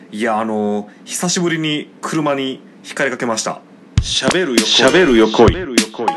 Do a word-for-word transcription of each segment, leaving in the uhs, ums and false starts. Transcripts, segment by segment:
いや、あの久しぶりに車に光りかけました。 喋るよ喋るよ恋。 喋るよ恋。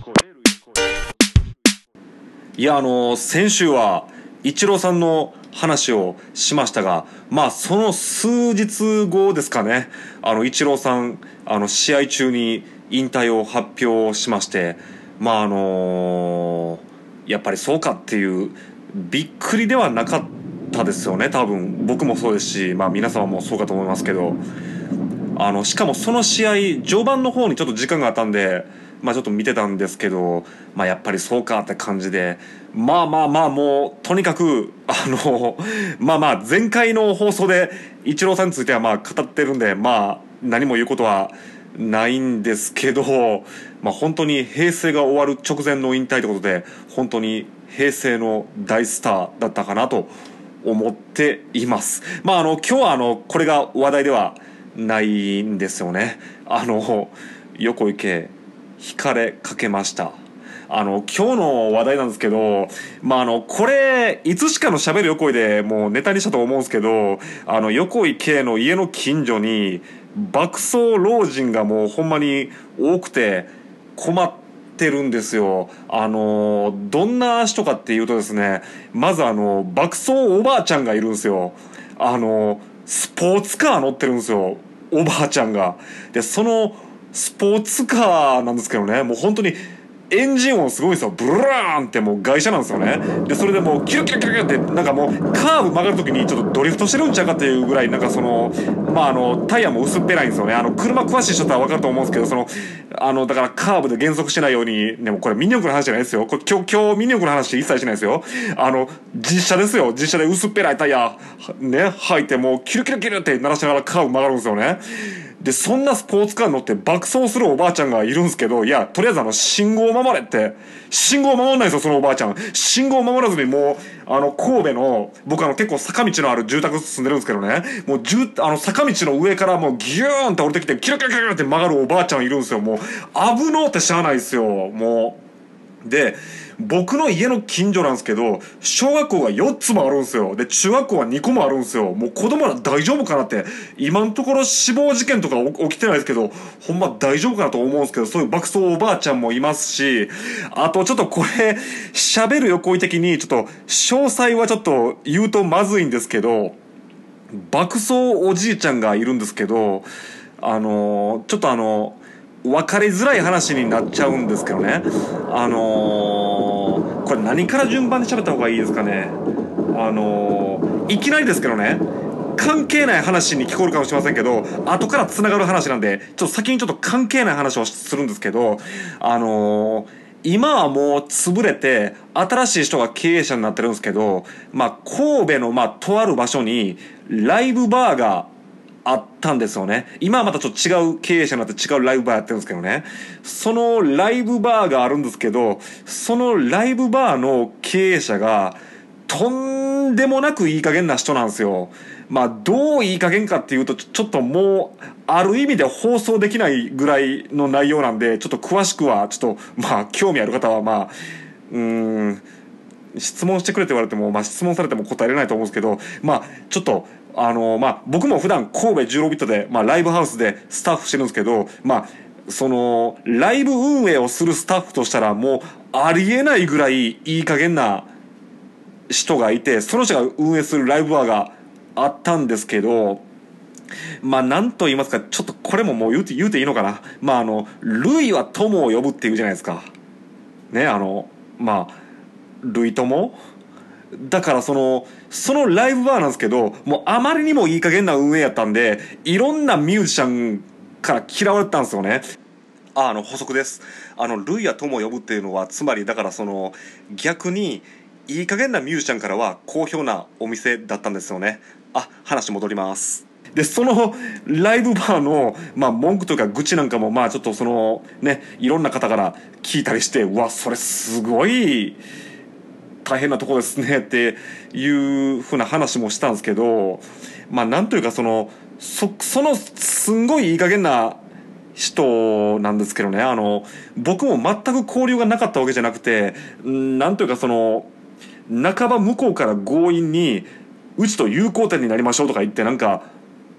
いや、あの先週はイチローさんの話をしましたが、まあその数日後ですかね、あのイチローさん、あの試合中に引退を発表しまして、まああのやっぱりそうかっていうびっくりではなかったですよね。多分僕もそうですし、まあ皆様もそうかと思いますけど、あのしかもその試合序盤の方にちょっと時間があったんで、まあちょっと見てたんですけど、まあやっぱりそうかって感じで、まあまあまあもうとにかくあのまあまあ前回の放送でイチローさんについてはまあ語ってるんで、まあ何も言うことはないんですけど、まあ本当に平成が終わる直前の引退ということで、本当に平成の大スターだったかなと思っています。まああの今日はあのこれが話題ではないんですよね。あの横池惹かれかけました。あの今日の話題なんですけど、まああのこれいつしかのしゃべる横井でもうネタにしたと思うんですけど、あの横井圭の家の近所に爆走老人がもうほんまに多くて困ってるんですよ。あのどんな人かっていうとですね、まずあの爆走おばあちゃんがいるんですよ。あのスポーツカー乗ってるんですよ、おばあちゃんが。でそのスポーツカーなんですけどね、もう本当にエンジン音すごいんですよ。ブラーンってもう外車なんですよね。でそれでもうキュルキュルキュルってなんかもうカーブ曲がる時にちょっとドリフトしてるんちゃうかっていうぐらい、なんかそのまああのタイヤも薄っぺらいんですよね。あの車詳しい人とは分かると思うんですけど、そのあのだからカーブで減速しないように、でもこれミニ四駆の話じゃないですよ。これ今日今日ミニ四駆の話一切しないですよ。あの実車ですよ。実車で薄っぺらいタイヤね履いてもうキュルキュルキュルって鳴らしながらカーブ曲がるんですよね。でそんなスポーツカーに乗って爆走するおばあちゃんがいるんですけど、いやとりあえずあの信号を守れって、信号を守んないんですよそのおばあちゃん。信号を守らずにもうあの神戸の、僕あの結構坂道のある住宅住んでるんですけどね、もうじゅあの坂道の上からもうギューンって降りてきてキュルキュルキュルって曲がるおばあちゃんいるんですよ。もう危のうってしゃあないですよ。もうで僕の家の近所なんですけど、小学校がよっつもあるんですよ。で中学校はにこもあるんですよ。もう子供ら大丈夫かなって、今のところ死亡事件とか起きてないですけど、ほんま大丈夫かなと思うんですけど、そういう爆走おばあちゃんもいますし、あとちょっとこれ喋る横井的にちょっと詳細はちょっと言うとまずいんですけど、爆走おじいちゃんがいるんですけど、あのちょっとあの分かりづらい話になっちゃうんですけどね、あのー、これ何から順番で喋った方がいいですかね。あのー、いきなりですけどね、関係ない話に聞こえるかもしれませんけど、後からつながる話なんで、ちょっと先にちょっと関係ない話をするんですけど、あのー、今はもう潰れて新しい人が経営者になってるんですけど、まあ神戸のまあとある場所にライブバーがあったんですよね。今はまたちょっと違う経営者になって違うライブバーやってるんですけどね。そのライブバーがあるんですけど、そのライブバーの経営者がとんでもなくいい加減な人なんですよ。まあどういい加減かっていうと、ちょっともうある意味で放送できないぐらいの内容なんで、ちょっと詳しくはちょっとまあ興味ある方はまあうーん質問してくれって言われても、まあ質問されても答えれないと思うんですけど、まあちょっとあのまあ僕も普段神戸じゅうろくビットでまあライブハウスでスタッフしてるんですけど、まあそのライブ運営をするスタッフとしたらもうありえないぐらいいい加減な人がいて、その人が運営するライブバーがあったんですけど、まあなんと言いますか、ちょっとこれももう言うて言うていいのかな。まああの類は友を呼ぶっていうじゃないですかね。あのまあ類友だから、そのそのライブバーなんですけど、もうあまりにもいい加減な運営やったんで、いろんなミュージシャンから嫌われたんですよね。ああの補足です。あの類や友を呼ぶっていうのは、つまりだからその逆にいい加減なミュージシャンからは好評なお店だったんですよね。あ、話戻ります。でそのライブバーの、まあ、文句というか愚痴なんかも、まあちょっとそのね、いろんな方から聞いたりして、うわそれすごい大変なとこですねっていうふうな話もしたんですけど、まあなんというかそのそそのすんごいいい加減な人なんですけどね、あの僕も全く交流がなかったわけじゃなくて、なんというかその半ば向こうから強引にうちと友好店になりましょうとか言って、なんか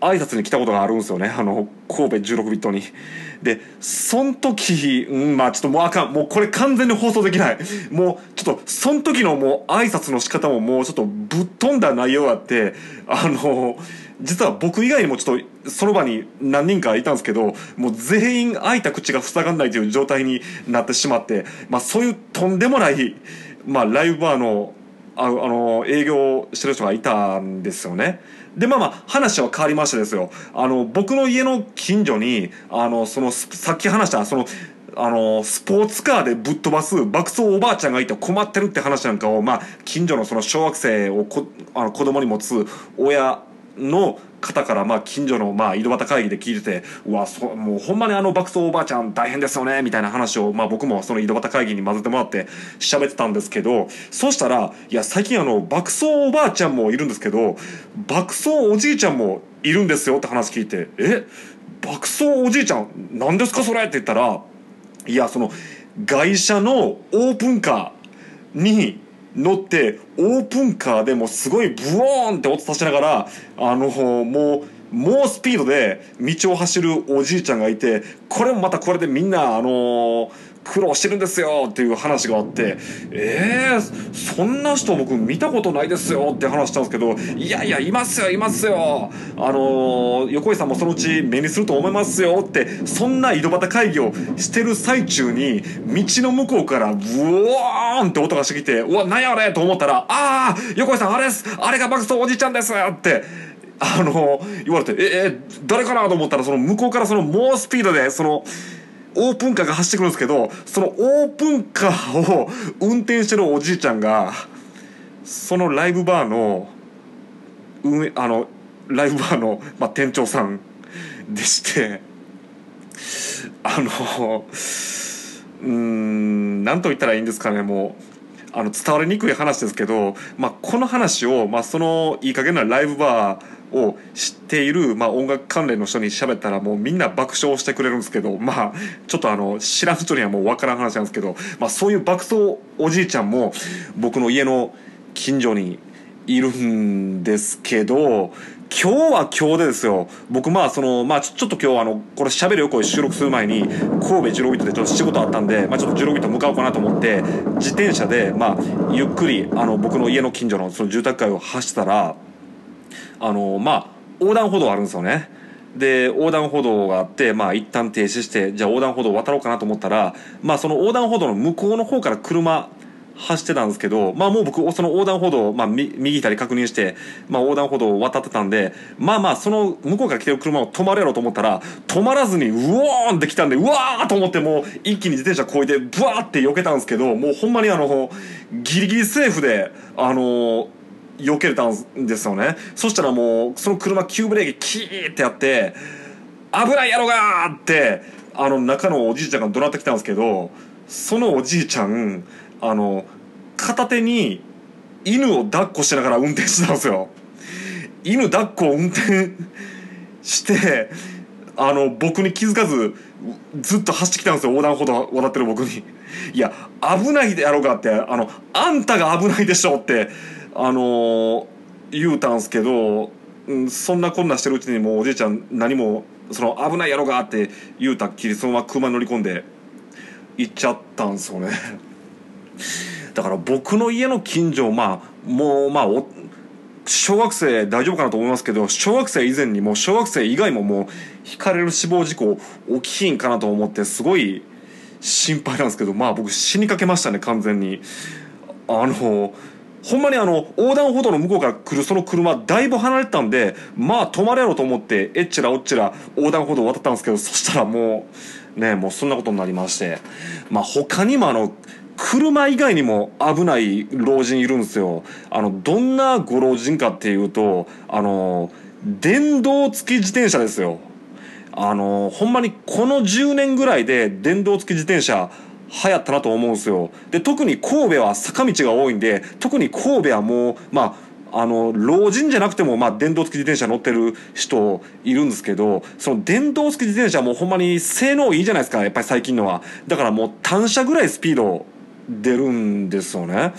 挨拶に来たことがあるんですよね、あの神戸じゅうろくビットに。でそん時、うん、まあちょっともうあかん、もうこれ完全に放送できない。もうちょっとそん時のもう挨拶の仕方ももうちょっとぶっ飛んだ内容があって、あの実は僕以外にもちょっとその場に何人かいたんですけど、もう全員開いた口が塞がんないという状態になってしまって、まあそういうとんでもない、まあライブバーのああの営業してる人がいたんですよね。でまあまあ話は変わりましてですよ、あの僕の家の近所にあのそのさっき話したそのあのスポーツカーでぶっ飛ばす爆走おばあちゃんがいて困ってるって話なんかを、まあ近所のその小学生をこあの子供に持つ親の方から、まあ近所のまあ井戸端会議で聞いてて、うわそもうほんまにあの爆走おばあちゃん大変ですよねみたいな話を、まあ僕もその井戸端会議に混ぜてもらって喋ってたんですけど、そうしたらいや最近あの爆走おばあちゃんもいるんですけど爆走おじいちゃんもいるんですよって話聞いて、え爆走おじいちゃん何ですかそれって言ったら、いやその外車のオープンカーに乗ってオープンカーでもすごいブオーンって音させながらあのもう猛スピードで道を走るおじいちゃんがいて、これもまたこれでみんなあの苦労してるんですよっていう話があって、えー、そんな人僕見たことないですよって話したんですけど、いやいやいますよいますよ、あの横井さんもそのうち目にすると思いますよって、そんな井戸端会議をしてる最中に道の向こうからブワーンって音がしてきて、うわ何やあれと思ったら、ああ横井さんあれですあれが爆走おじいちゃんですってあの言われて、ええ誰かなと思ったら、その向こうからその猛スピードでそのオープンカーが走ってくるんですけど、そのオープンカーを運転してるおじいちゃんがそのライブバーの運営あのライブバーの、まあ、店長さんでして、あのうーん何と言ったらいいんですかね、もうあの伝わりにくい話ですけど、まあ、この話を、まあ、そのいい加減なライブバーを知っている、まあ、音楽関連の人に喋ったらもうみんな爆笑してくれるんですけど、まあちょっとあの知らん人にはもう分からん話なんですけど、まあ、そういう爆走おじいちゃんも僕の家の近所にいるんですけど、今日は今日でですよ、僕まあそのまあちょちょっと今日あのこれ喋るよこれ収録する前に神戸じゅうろくビットでちょっと仕事あったんで、まあちょっとじゅうろくビット向かおうかなと思って自転車でまあゆっくりあの僕の家の近所のその住宅街を走ったら、あのまあ横断歩道あるんですよね。で横断歩道があって、まあ一旦停止して、じゃあ横断歩道渡ろうかなと思ったら、まあその横断歩道の向こうの方から車走ってたんですけど、まあもう僕その横断歩道、まあ、右左確認して、まあ、横断歩道を渡ってたんで、まあまあその向こうから来てる車を止まるやろうと思ったら止まらずにうおーんって来たんで、うわーと思ってもう一気に自転車こいでブワーって避けたんですけど、もうほんまにあのギリギリセーフであの避けれたんですよね。そしたらもうその車急ブレーキキーってやって危ないやろがーってあの中のおじいちゃんが怒鳴ってきたんですけど、そのおじいちゃんあの片手に犬を抱っこしながら運転してたんですよ。犬抱っこを運転してあの僕に気づかずずっと走ってきたんですよ、横断歩道渡ってる僕に。いや危ないでやろうかって、あのあんたが危ないでしょってあの言うたんすけど、うん、そんなこんなしてるうちにもうおじいちゃん何もその危ないやろうかって言うたっきりそのまま車に乗り込んで行っちゃったんですよね。だから僕の家の近所、まあもうまあお小学生大丈夫かなと思いますけど、小学生以前にもう小学生以外ももうひかれる死亡事故起きひんかなと思ってすごい心配なんですけど、まあ僕死にかけましたね完全に。あのほんまにあの横断歩道の向こうから来るその車だいぶ離れてたんで、まあ止まれやろうと思ってえっちらおっちら横断歩道を渡ったんですけど、そしたらもうねもうそんなことになりまして、まあ他にもあの車以外にも危ない老人いるんですよ。あのどんなご老人かっていうと、あの電動付き自転車ですよ。あのほんまにこのじゅうねんぐらいで電動付き自転車流行ったなと思うんですよ。で特に神戸は坂道が多いんで、特に神戸はもうまああの老人じゃなくてもまあ電動付き自転車乗ってる人いるんですけど、その電動付き自転車はもうほんまに性能いいじゃないですか、やっぱり最近のは。だからもう単車ぐらいスピード出るんですよね。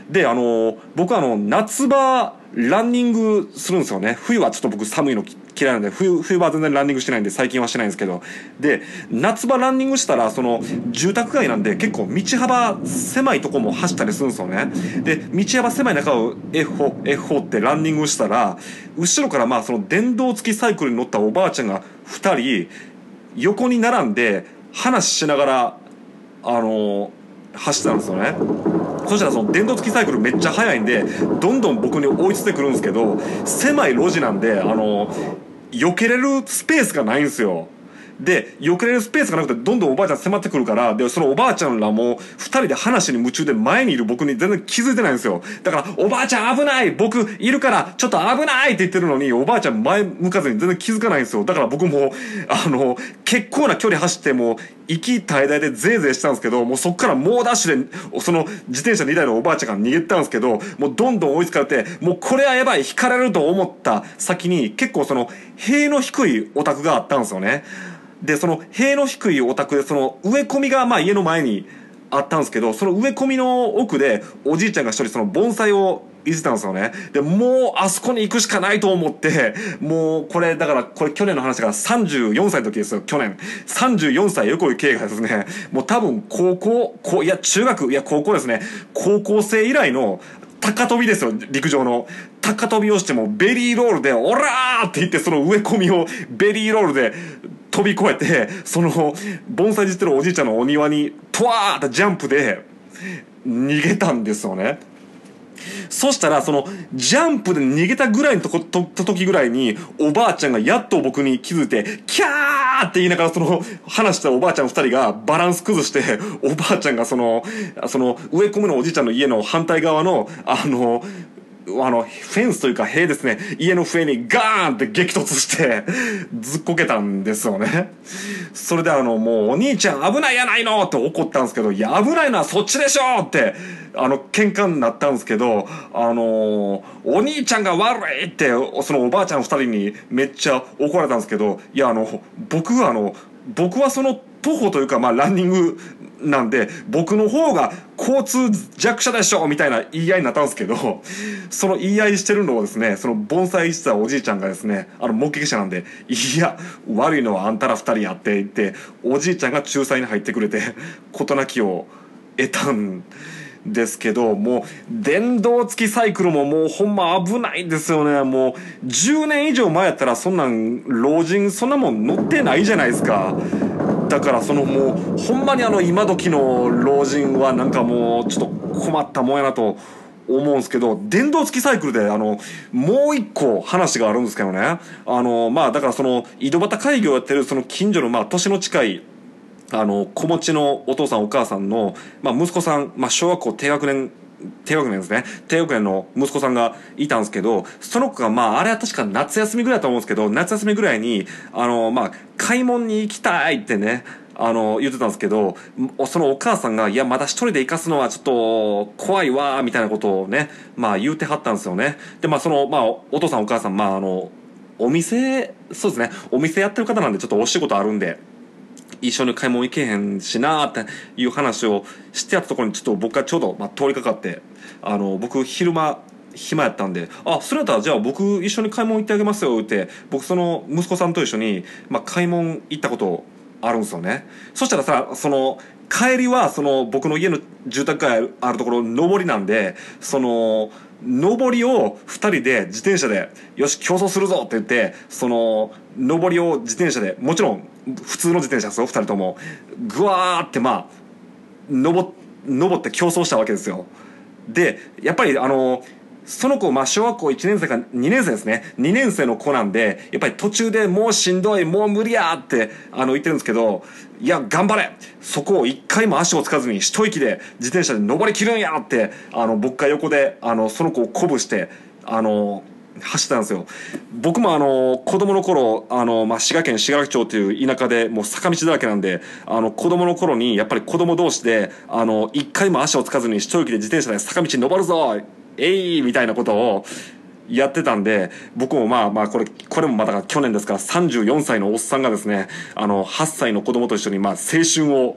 であの僕あの夏場ランニングするんですよね。冬はちょっと僕寒いの嫌いなんで、冬冬場は全然ランニングしてないんで、最近はしてないんですけど、で夏場ランニングしたらその住宅街なんで結構道幅狭いとこも走ったりするんですよね。で道幅狭い中をエッホエッホってランニングしたら、後ろからまあその電動付きサイクルに乗ったおばあちゃんがふたり横に並んで話しながらあの走ってたんですよね。そしたらその電動付きサイクルめっちゃ速いんで、どんどん僕に追いついてくるんですけど、狭い路地なんであの避けれるスペースがないんですよ。で避けれるスペースがなくてどんどんおばあちゃん迫ってくるから、でそのおばあちゃんらもふたりで話に夢中で、前にいる僕に全然気づいてないんですよ。だからおばあちゃん危ない、僕いるからちょっと危ないって言ってるのに、おばあちゃん前向かずに全然気づかないんですよ。だから僕もあの結構な距離走ってもう息絶え絶えでゼーゼーしたんですけど、もうそっから猛ダッシュでその自転車にだいのおばあちゃんが逃げたんですけど、もうどんどん追いつかれて、もうこれはやばい、引かれると思った先に結構その塀の低いお宅があったんですよね。でその塀の低いお宅でその植え込みがまあ家の前にあったんですけど、その植え込みの奥でおじいちゃんが一人その盆栽をいじったんですよね。でもうあそこに行くしかないと思って、もうこれだからこれ去年の話だからさんじゅうよんさいの時ですよ。去年さんじゅうよんさい横井圭がですね、もう多分高校こういや中学いや高校ですね、高校生以来の高跳びですよ。陸上の高跳びをしてもベリーロールでオラーって言って、その植え込みをベリーロールで飛び越えて、その盆栽いじってるおじいちゃんのお庭にトワーってジャンプで逃げたんですよね。そしたらそのジャンプで逃げたぐらいのとこと時ぐらいにおばあちゃんがやっと僕に気づいて、キャーって言いながらその話したおばあちゃんふたりがバランス崩して、おばあちゃんがそのその植え込みのおじいちゃんの家の反対側のあのあのフェンスというか塀ですね、家の笛にガーンって激突してずっこけたんですよね。それであのもうお兄ちゃん危ないやないのって怒ったんですけど、いや危ないのはそっちでしょってあの喧嘩になったんですけど、あのー、お兄ちゃんが悪いってそのおばあちゃんふたりにめっちゃ怒られたんですけど、いやあの僕はあの僕はその徒歩というかまあランニングなんで僕の方が交通弱者でしょみたいな言い合いになったんですけど、その言い合いしてるのをですね、その盆栽してたおじいちゃんがですね、あの目撃者なんで、いや悪いのはあんたらふたりやって言っておじいちゃんが仲裁に入ってくれて事なきを得たんですけど、もう電動付きサイクルももうほんま危ないですよね。もうじゅうねん以上前やったらそんなん老人そんなもん乗ってないじゃないですか。だからそのもうほんまにあの今時の老人はなんかもうちょっと困ったもんやなと思うんですけど、電動付きサイクルであのもう一個話があるんですけどね、あのまあだからその井戸端会議をやってるその近所のまあ年の近いあの子持ちのお父さんお母さんの、まあ、息子さん、まあ、小学校低学年低学年ですね低学年の息子さんがいたんですけど、その子がまああれは確か夏休みぐらいだと思うんですけど、夏休みぐらいにあのまあ買い物に行きたいってねあの言ってたんですけど、そのお母さんがいやまだ一人で行かすのはちょっと怖いわみたいなことをねまあ言うてはったんですよね。でまあそのまあお父さんお母さんまああのお店そうですねお店やってる方なんでちょっとお仕事あるんで一緒に買い物行けへんしなーっていう話をしてやったところにちょっと僕がちょうど、まあ、通りかかって、あの僕昼間暇やったんで、あそれだったらじゃあ僕一緒に買い物行ってあげますよって僕その息子さんと一緒に、まあ、買い物行ったことあるんですよね。そしたらさその帰りはその僕の家の住宅街あるところ上りなんで、その上りをふたりで自転車でよし競争するぞって言って、その上りを自転車でもちろん普通の自転車ですよふたりともぐわーってまあ上登って競争したわけですよ。でやっぱりあのその子、まあ、小学校いちねん生かにねん生ですねにねん生の子なんで、やっぱり途中でもうしんどいもう無理やってあの言ってるんですけど、いや頑張れそこを一回も足をつかずに一息で自転車で登りきるんやってあの僕が横であのその子を鼓舞してあの走ったんですよ。僕もあの子供の頃あの、まあ、滋賀県信楽町という田舎でもう坂道だらけなんで、あの子供の頃にやっぱり子供同士であの一回も足をつかずに一息で自転車で坂道に登るぞえいみたいなことをやってたんで、僕もまあまあこれこれもまた去年ですからさんじゅうよんさいのおっさんがですねあのはっさいの子供と一緒にまあ青春を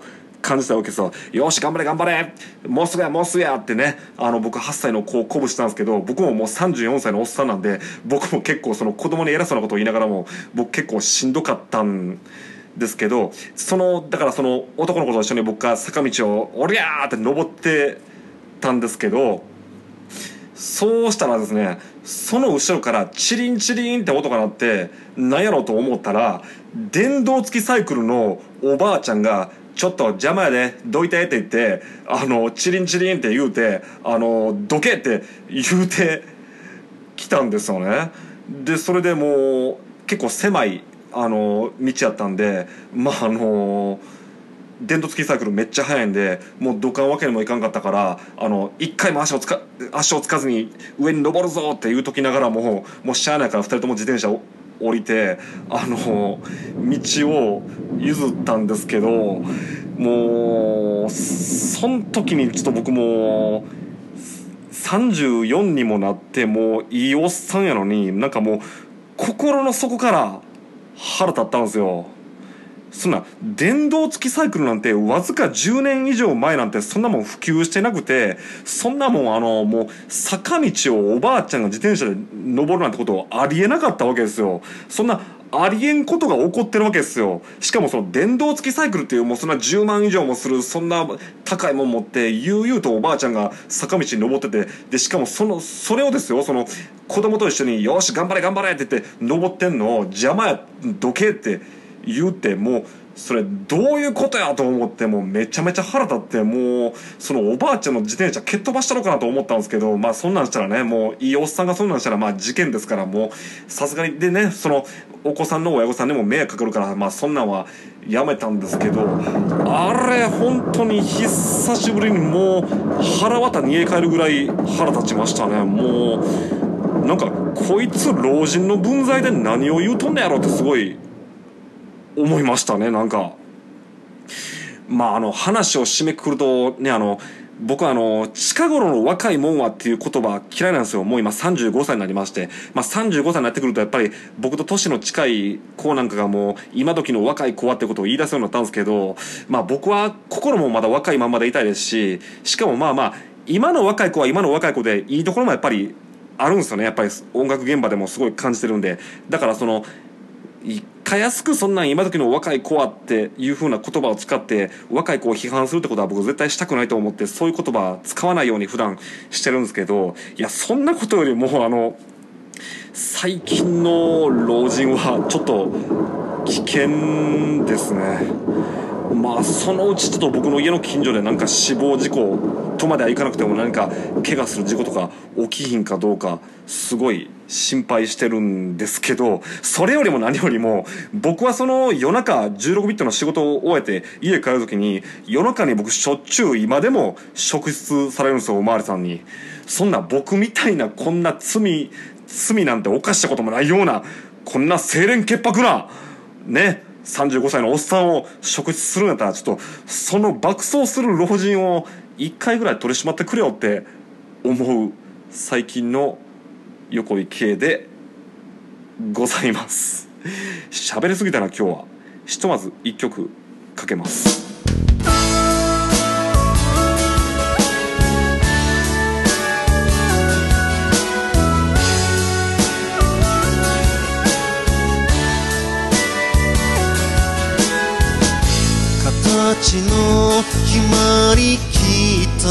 感じたわけですよ。よし頑張れ頑張れ、もうすぐやもうすぐやってね、あの僕はっさいの子を鼓舞したんですけど、僕ももうさんじゅうよんさいのおっさんなんで、僕も結構その子供に偉そうなことを言いながらも僕結構しんどかったんですけど、そのだからその男の子と一緒に僕が坂道をおりゃーって登ってたんですけど、そうしたらですね、その後ろからチリンチリンって音が鳴って、なんやろうと思ったら、電動付きサイクルのおばあちゃんがちょっと邪魔やでどいてって言って、あのチリンチリンって言うて、あのどけって言うてきたんですよね。でそれでもう結構狭いあの道やったんで、まああの電動付きサイクルめっちゃ速いんで、もうどかんわけにもいかんかったから、あの一回も足をつか足をつかずに上に登るぞって言うときながらも、もうしゃあないからふたりとも自転車を降りて、あの道を譲ったんですけど、もうそん時にちょっと僕もさんじゅうよんにもなって、もういいおっさんやのに、なんかもう心の底から腹立ったんですよ。そんな電動付きサイクルなんてわずかじゅうねん以上前なんてそんなもん普及してなくて、そんなもんあのもう坂道をおばあちゃんが自転車で登るなんてことありえなかったわけですよ。そんなありえんことが起こってるわけですよ。しかもその電動付きサイクルっていうもうそんなじゅうまん以上もするそんな高いもん持って悠々とおばあちゃんが坂道に登ってて、でしかもそのそれをですよ、その子供と一緒によし頑張れ頑張れって言って登ってんのを邪魔やどけって言うて、もうそれどういうことやと思って、もうめちゃめちゃ腹立って、もうそのおばあちゃんの自転車蹴っ飛ばしたのかなと思ったんですけど、まあそんなんしたらね、もういいおっさんがそんなんしたらまあ事件ですから、もうさすがにでね、そのお子さんの親御さんにも迷惑かかるから、まあそんなんはやめたんですけど、あれ本当に久しぶりにもう腹渡煮え返るぐらい腹立ちましたね。もうなんかこいつ老人の分際で何を言うとんねやろってすごい思いましたね。なんかまああの話を締めくくるとね、あの僕はあの近頃の若いもんはっていう言葉嫌いなんですよ。もう今さんじゅうごさいになりまして、まあさんじゅうごさいになってくるとやっぱり僕と年の近い子なんかがもう今時の若い子はってことを言い出すようになったんですけど、まあ僕は心もまだ若いままでいたいですし、しかもまあまあ今の若い子は今の若い子でいいところもやっぱりあるんですよね。やっぱり音楽現場でもすごい感じてるんで、だからそのたやすくそんなん今時の若い子はっていう風な言葉を使って若い子を批判するってことは僕絶対したくないと思って、そういう言葉使わないように普段してるんですけど、いやそんなことよりもあの最近の老人はちょっと危険ですね。まあそのうちちょっと僕の家の近所でなんか死亡事故とまではいかなくても何か怪我する事故とか起きひんかどうかすごい心配してるんですけど、それよりも何よりも僕はその夜中じゅうろくビットの仕事を終えて家帰る時に夜中に僕しょっちゅう今でも職質されるんですよ、おまわりさんに。そんな僕みたいなこんな罪罪なんて犯したこともないようなこんな清廉潔白なねさんじゅうごさいのおっさんを職質するんやったら、ちょっとその爆走する老人をいっかいぐらい取り締まってくれよって思う最近の横井圭でございます。喋りすぎたな今日は。ひとまずいっきょくかけます。 形の決まりきった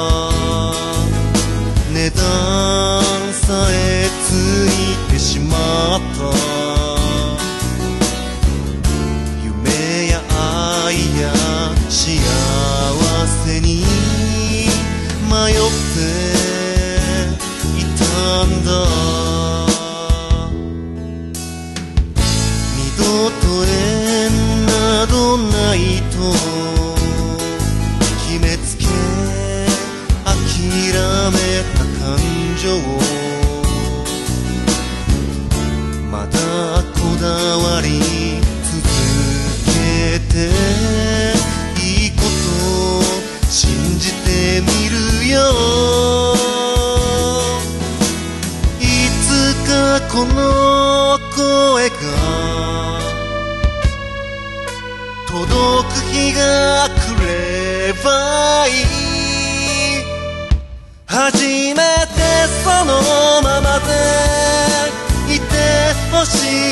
値段さえついてしまった、夢や愛や幸せに迷っていたんだ。二度と縁などないと決めつけ諦めた感情、まだこだわり続けていいこと信じてみるよ。いつかこの声が届く日が来れ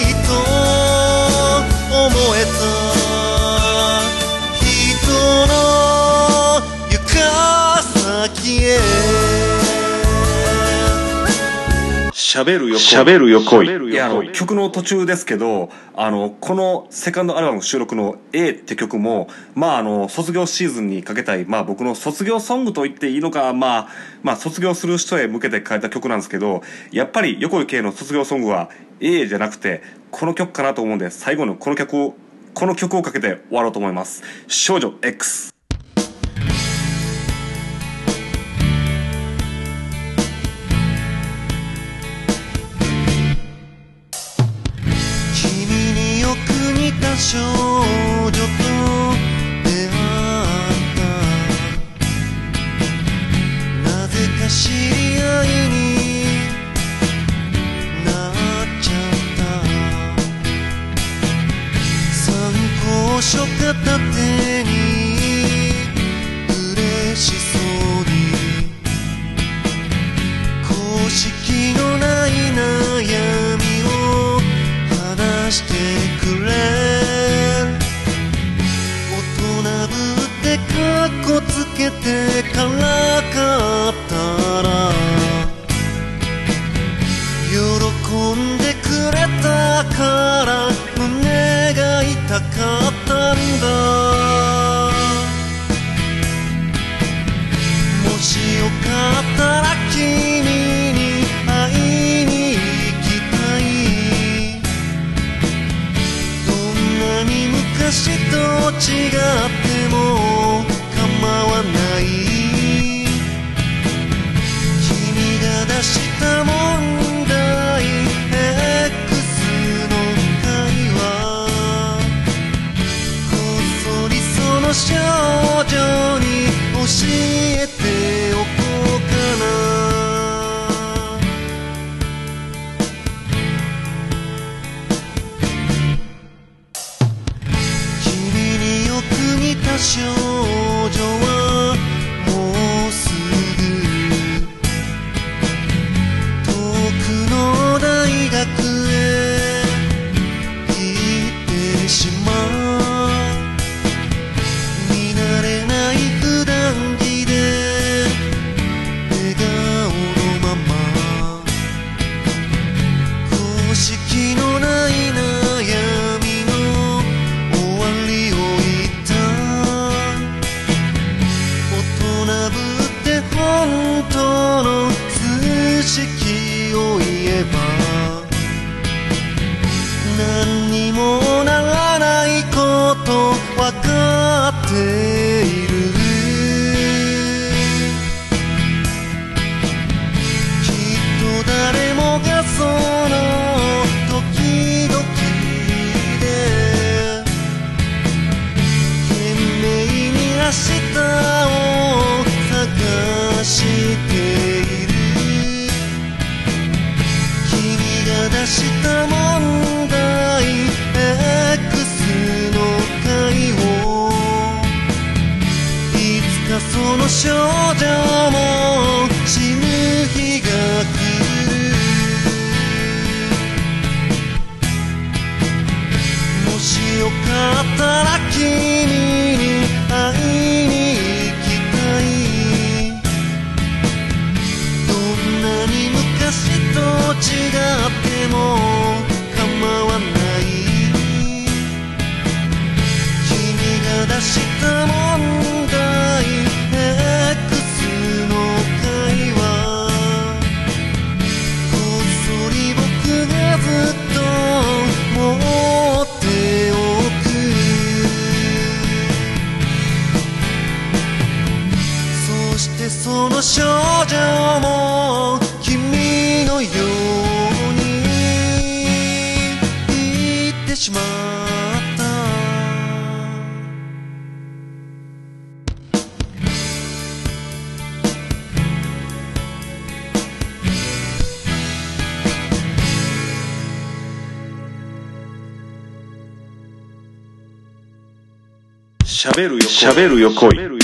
と思えた人の行か先へ喋るよ喋るよ恋。 いやあの曲の途中ですけど、あのこのセカンドアルバム収録の A って曲も、まああの卒業シーズンにかけたい、まあ僕の卒業ソングと言っていいのか、まあまあ卒業する人へ向けて書いた曲なんですけど、やっぱり横井圭の卒業ソングは A じゃなくてこの曲かなと思うんで、最後のこの曲をこの曲をかけて終わろうと思います。少女 X。 少女と出会ったなぜか知り合いになっちゃった参考書片手に嬉しそうに公式のない悩みを話してくれかっこつけてからかったら喜んでくれたから胸が痛かったんだもしよかったら君に会いに行きたいどんなに昔と違っても構わない君が出した問題 X の会話こっそりその少女に教えておこうかな君によく似た少女はもうすぐ遠くの大学へ行ってしまう見慣れない普段着で笑顔のまま公式のない悩みの終わりを言った大人ぶって本当の数式を言えば何にもならないことわかっているきっと誰もがその時々で懸命に明日を探している君が出した問題 X の回をいつかその少女も死ぬ日が来るもしよかったら君に会いに行きたいどんなに昔と違っても構わない君が出した問題 X の会話こっそり僕がずっと持っておくそしてその少女も君のように言ってしまった喋るよ喋るよ恋。